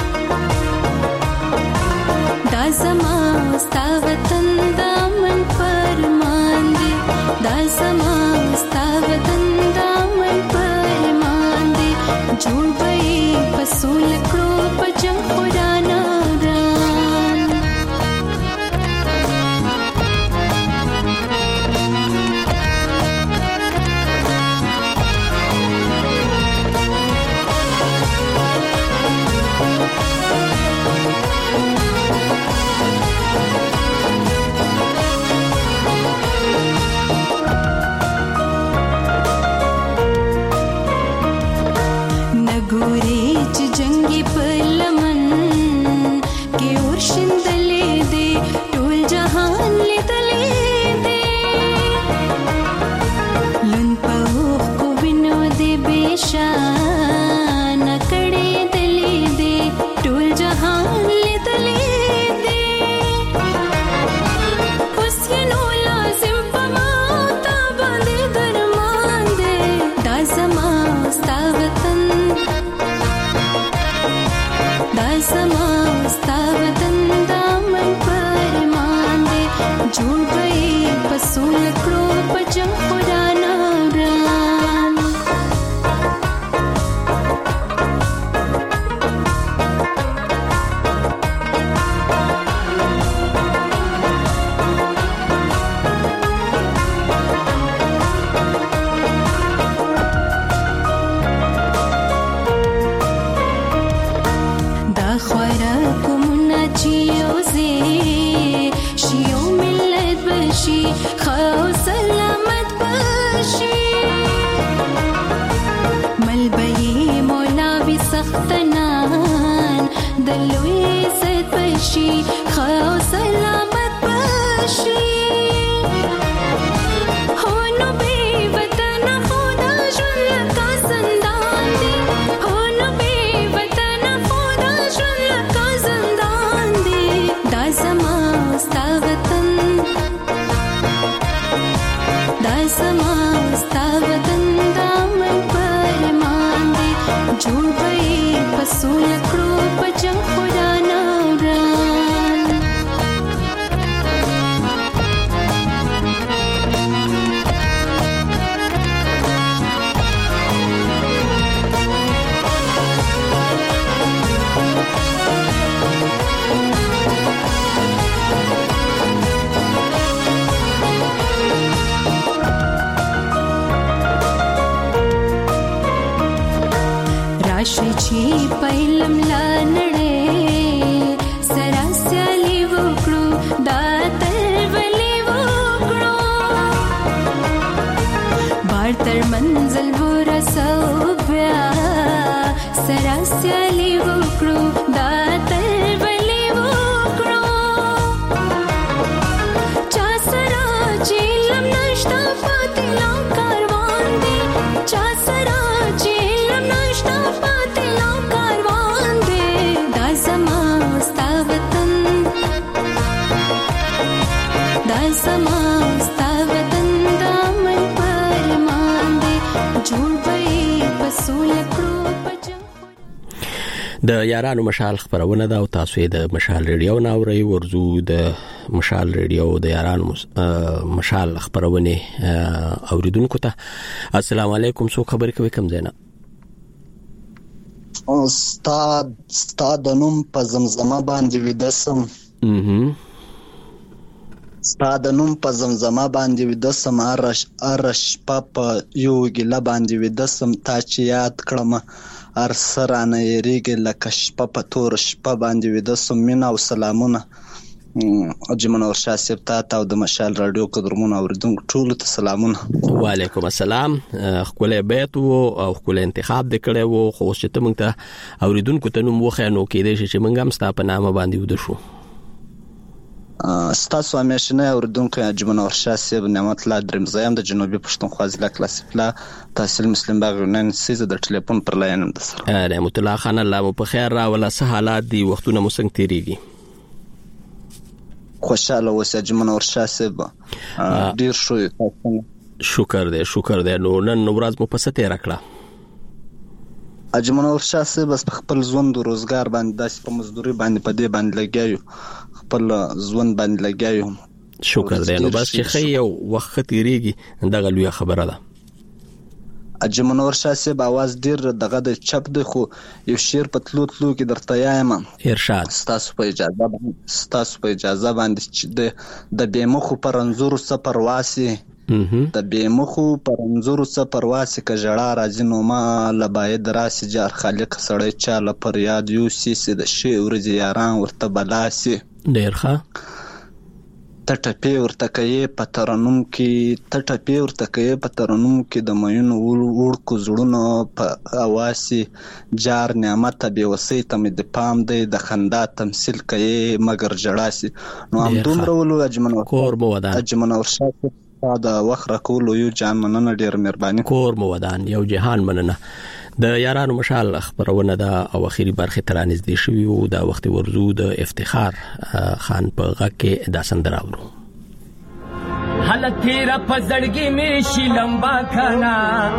دا زما ستا وطن دامن فرمان دی، دا زما ستا وطن دامن فرمان دی، جوړ بئی پسول کړو پجن خورانه ران. د یارانو مشال خبرونه دا او تاسو د مشال ریډیو ناوړی ورزو د مشال ریډیو د یارانو مشال خبرونه اوریدونکو ته السلام علیکم. سو خبر کوي کوم زینا استاد نوم په زمزمه باندې ودسم استاد نوم په زمزمه باندې ودسم ارش پاپ یو ګله باندې ودسم تا چې یاد کړم ارسرانه یریږي لکه شپه په تور شپه باندې ویده سم. مینه او سلامونه حاجي منور شاه صاحب ته او د مشال رادیو قدرمنو اوریدونکو ټولو ته سلامونه. وعلیکم السلام. خپل بیت او خپل انتخاب د کړه وو خو چې ته موږ ته اوریدونکو ته نوم وخیانو کېدې چې موږ هم ستا په نامه باندې ود شو. ستاسو همیشنه اوریدونکو حاجي منور شاه صاحب نعمت الله درمزایم د جنوبي پښتونخوا ضلع کلاسفلا تحصیل مسلم باغ یونان سیزه د ټلیفون پر لاین هم د سره. نعمت الله خان الله مو په خیر راولا. سه حالات دی وختونه مو څنګه تیریږي؟ خوشاله اوسه حاجي منور شاه صاحب ډیر شو. شکر دې. نو نن ورځ مو په څه تیر کړه؟ حاجي منور شاه صاحب بس خپل ژوند او روزګار باندې داسې په مزدوري باندې په دې باندې لګیایو، خپل ژوند باندې لګیایو. شکر دې. نو بس چې خې یو وخت تیریږي دغه لوی خبره ده. حاجي منور شاه صاحب आवाज ډیر دغه د چپ دی خو یو شعر په تلو کې درته یایم. ارشاد. ستاسو په اجازه باندې د بیمخو پر انزور سفر واسي د بیمخو پر انزور سفر واسي ک جړه راځي نو ما لباید راسي جار خالق سړی چاله پر یاد یو سي د شی ورځ یاران ورته بلاسي. ډیر ښه. تټپی ورته کوي په ترنم کې د مینو وړکو زړونو په اواسي جار نعمت به وسی ته مې د پام دی د خندا تمثيل کوي مگر جړاسي. نو هم دومره ولو اجمن اور شاته دا وخت راکول یو جان مننه ډیر مهرباني. کور مو ودان یو جهان مننه. د یارانو مشال خبرونه دا او اخیری برخه ترانځ دي شوی او دا وخت ورزو د افتخار خان په غږ کې دا سندراورو. حال تیرا پزړګي می شي لمبا کنا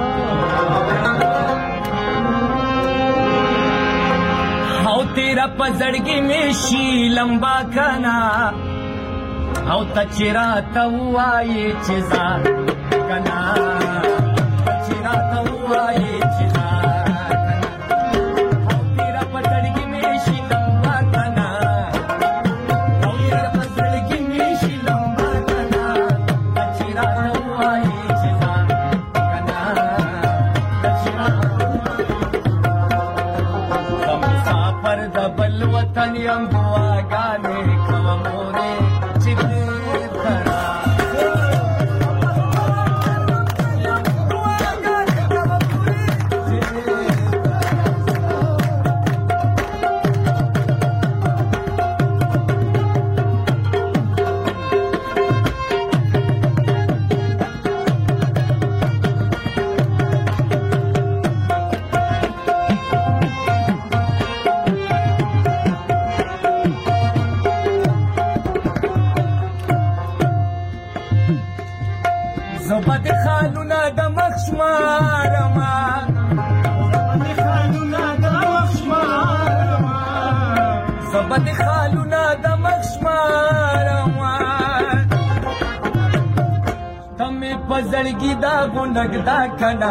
هاو تیرا پزړګي می شي لمبا کنا او تچرا توای چزا کنا تچرا توای Yang dua gane kamore chitara زبد خالونا د مخشمارما تمه پزړګي دا ګونګ دا کنا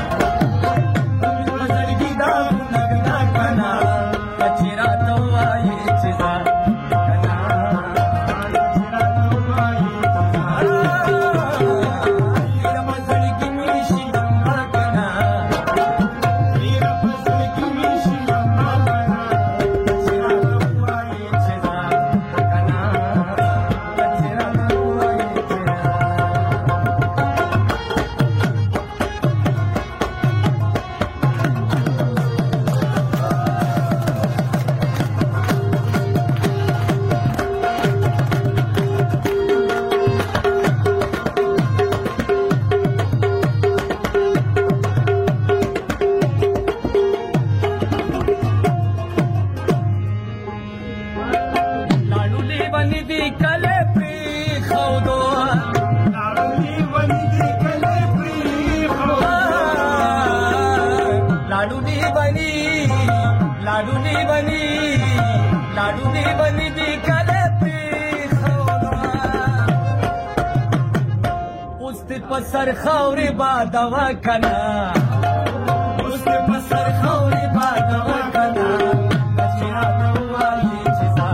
پزړګي دا ګونګ دا کنا اچرا توای چزا پسر خاورې بادوا کنا اوس پسر خاورې بادوا کنا بچیا نوای چزا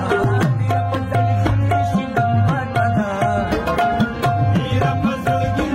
تیرا پزل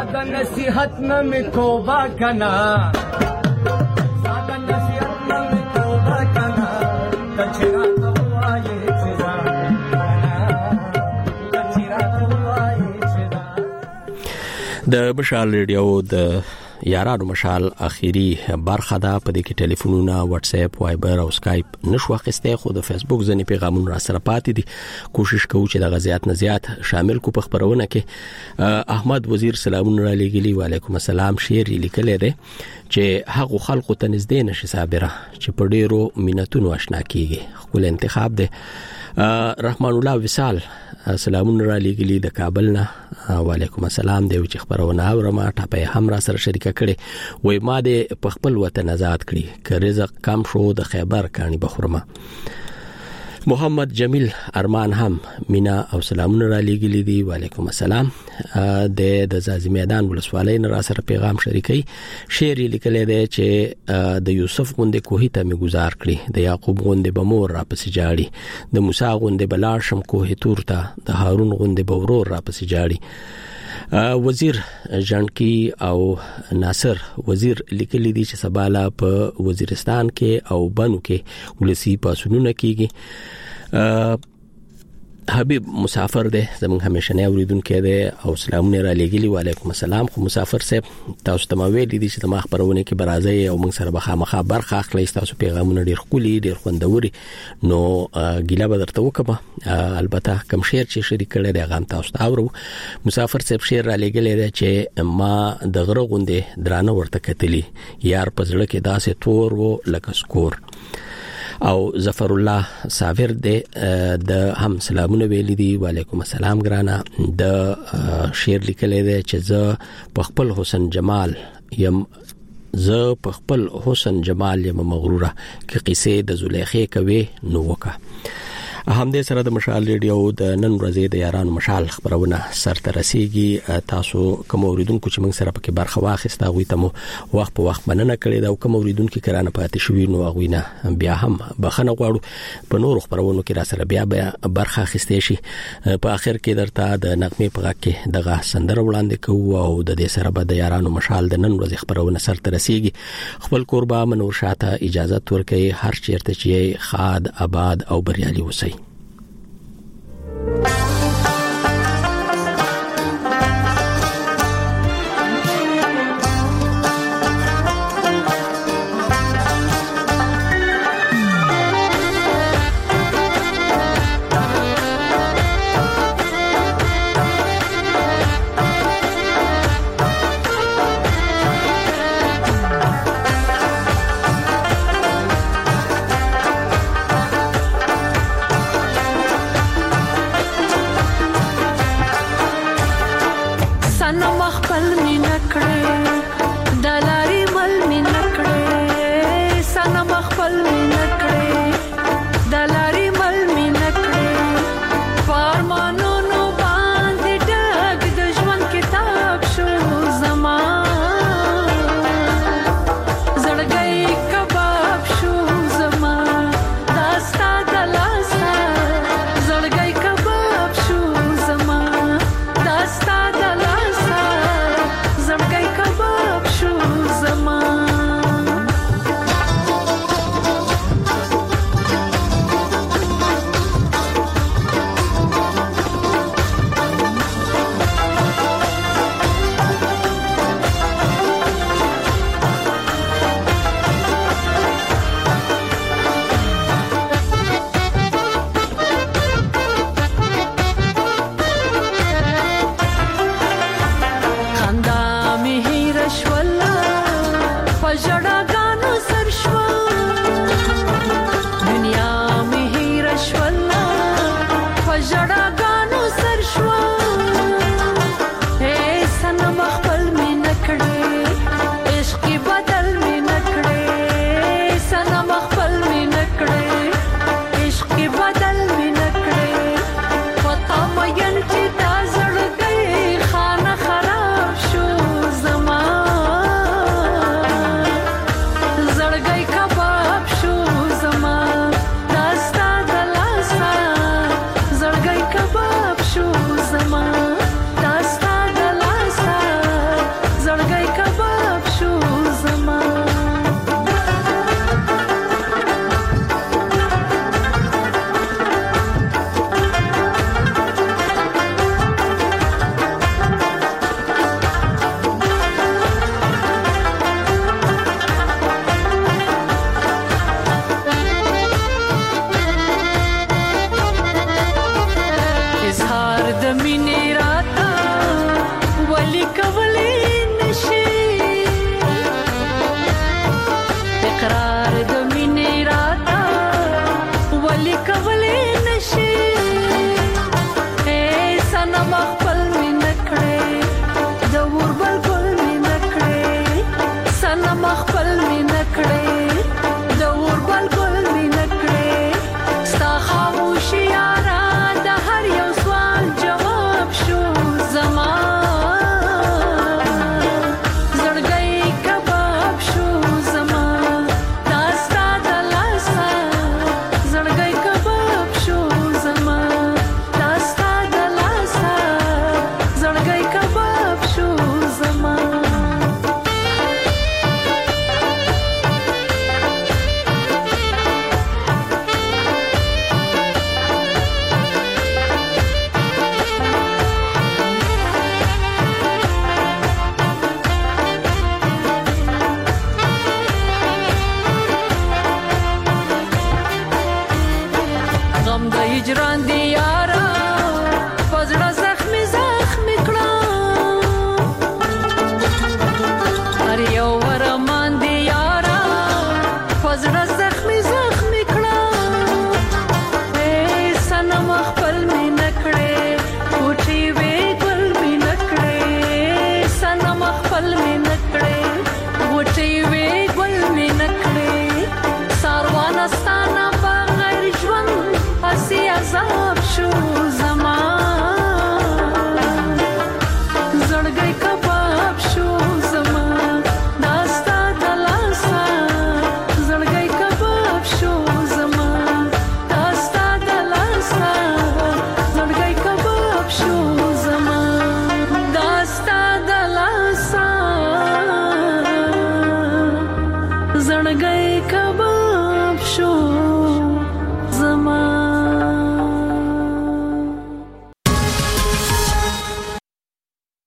ساده نصیحت نه می توبه کنا ساده نصیحت نه می توبه کنا کچرا تو وایي چزا کچرا تو وایي چزا د مشال ریډیو د یارانو مشال اخیری برخه ده. په دې کې ټلیفونونه، واتس اپ، وایبر او سکایپ نشو اخیسته، خو د فیسبوک ځنې پیغامونه را سره پاتې دي. کوشش کوو چې د غزيات نه زیات شامل کو په خبرونه کې. احمد وزیر سلامونه را لګیلی، وعلیکم السلام. شعر لیکل دی چې هغه خلکو ته نږدې نشي صابره چې په ډیرو مینتونو آشنا کیږي. خپل انتخاب دی. رحمان الله وصال سلامونه را لګیلی د کابل نه، وعلیکم السلام. دی چې خبرونه اورم ټاپه هم را سره شریکه کړي. وای ما د خپل وطن آزاد کړي، که رزق کم شو د خیبر کانی بخورما. محمد جمیل ارمان هم مینا او سلامونه را لګیلی دي، وعلیکم السلام. د زازی میدان ولسوالۍ نه را سره پیغام شریکي. شعر لیکل دی چې د یوسف غوندې کوهی ته می گزار کړي، د یعقوب غوندې بمور را پسې جاړي، د موسی غوندې بلار شم کوه تور ته، د هارون غوندې بورور را پسې جاړي. وزیر جانکی او ناصر وزیر لیکلی دي چې سباله په وزیرستان کې او بنو کې ولسی پاسونونه کیږي. حبیب مسافر دی، زمونږ همیشنه اوریدونکو دی او سلامونه را لګیلی، وعلیکم السلام. خو مسافر صاحب تاسو ته ما ویل دي چې د ما خبرونه کې برازي او موږ سره بخامخه برخه اخلي. تاسو پیغامونه ډیر خولي، ډیر خوندوري، نو ګیله به درته وکم. البته کوم شعر چې شریک کړی دی هغه تاسو ته اورو. مسافر صاحب شعر را لګیلی دی چې ما د غره غوندې درانه ورته کتلی، یار پزړه کې داسې تور وو لکه سکور. او ظفر الله صابر د هم سلامونه ویلي دي، وعلیکم السلام ګرانه. د شعر لیکل دی چې زه په خپل حسن جمال یم مغروره، که قصې د زلیخې کوي نو وکا. همدې سره د مشال ریډیو د نن ورځې د یارانو مشال خبرونه سرته رسیږي. تاسو کوم اوریدونکو چې موږ سره پکې برخه واخیسته غوي ته مو وخت په وخت مننه کړې دا، او کوم اوریدونکو کرانه پاتې شوی نو غوینه بیا هم بخنه غواړو په نور خبرونو کې را سره بیا برخه اخیستې شي. په اخر کې درته د نغمه په غږ کې دغه سندره وړاندې کوو او د دې سره به د یارانو مشال د نن ورځې خبرونه سرته رسیږي. خپل قربا منور شاته اجازه ورکړي، هر چیرته چې خاد آباد او بریالي وسی. سنم خپل مين کړې